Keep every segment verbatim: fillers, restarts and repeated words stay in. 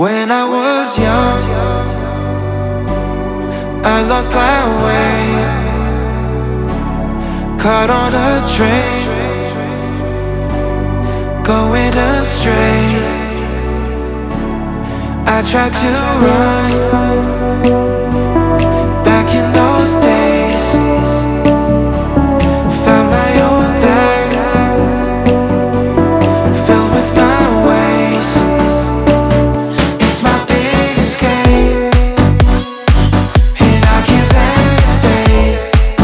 When I was young, I lost my way, caught on a train, going astray. I tried to run back in those days, found my old bag filled with my ways. It's my big escape, and I can't let it fade.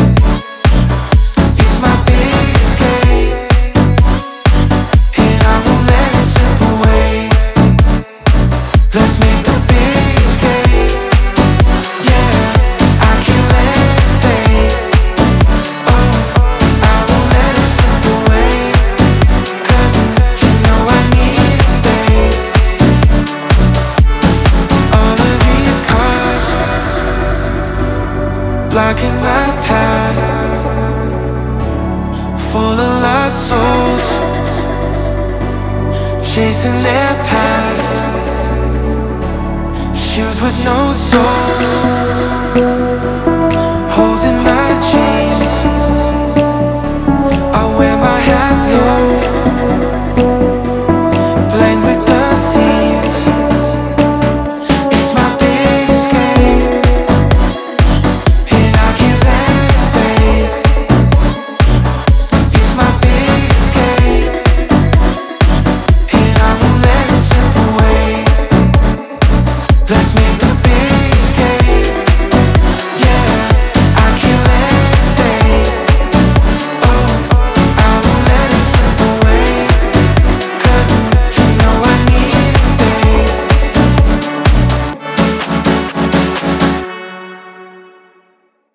It's my big escape, and I won't let it slip away. Let's make the big escape, yeah. I can't let it fade. Oh, I won't let it slip away, 'cause you know I need it, babe. All of these cars blocking my path, full of lost souls chasing their past. Shoes with no soles.